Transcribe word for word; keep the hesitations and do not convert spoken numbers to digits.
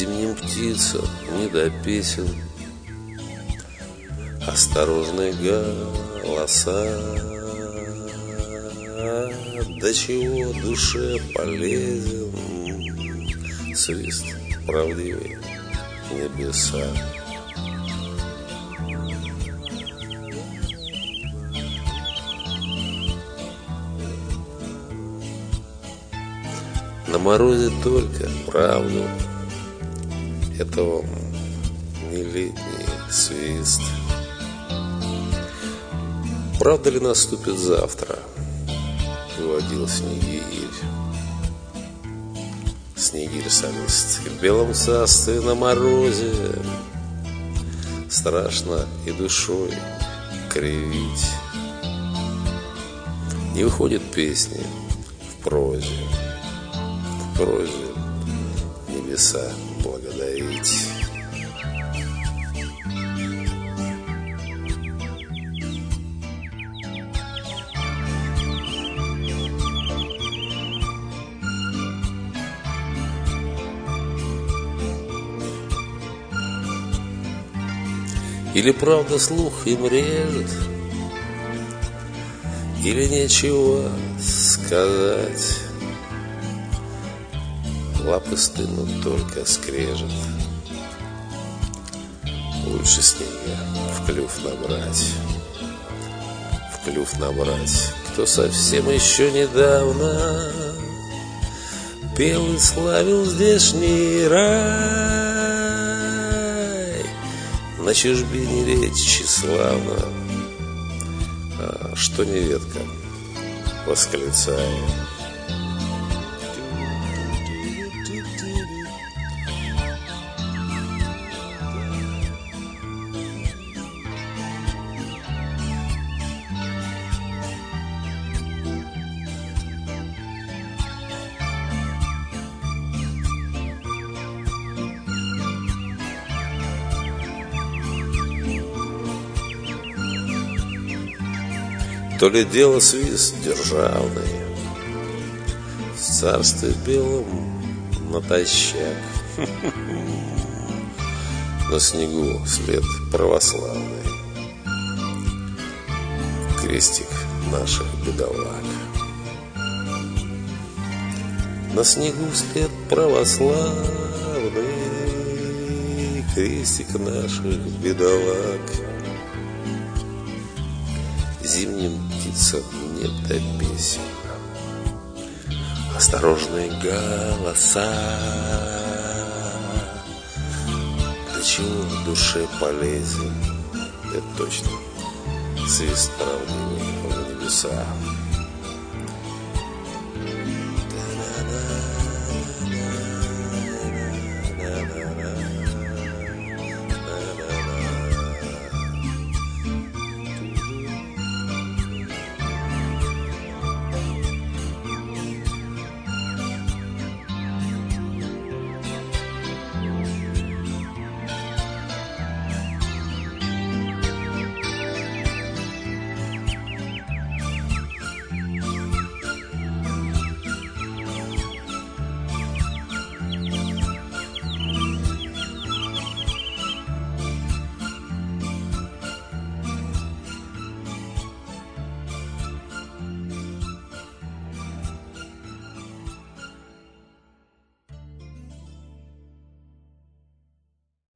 Зимним птицам не до песен, осторожные голоса. До чего душе полезен свист правдивый небеса. На морозе только правду, это вам не летний свист. Правда ли наступит завтра? Выводил Снегирь. Снегирь-солист в белом царстве на морозе. Страшно и душой кривить. Не выходят песни в прозе, в прозе небеса благодарить. Или правда слух им режет, или нечего сказать. Лапы стынут, только скрежет. Лучше снега в клюв набрать, в клюв набрать. Кто совсем еще недавно пел и славил здешний рай. На чужбине речь тщеславна, а что не ветка восклицает. То ли дело свист державный в царстве белом натощак. На снегу след православный, крестик наших бедолаг. На снегу след православный, крестик наших бедолаг. Зимним птицам нет до песен, осторожные голоса. Для чего душе полезен, это точно, свист правдивый в небеса.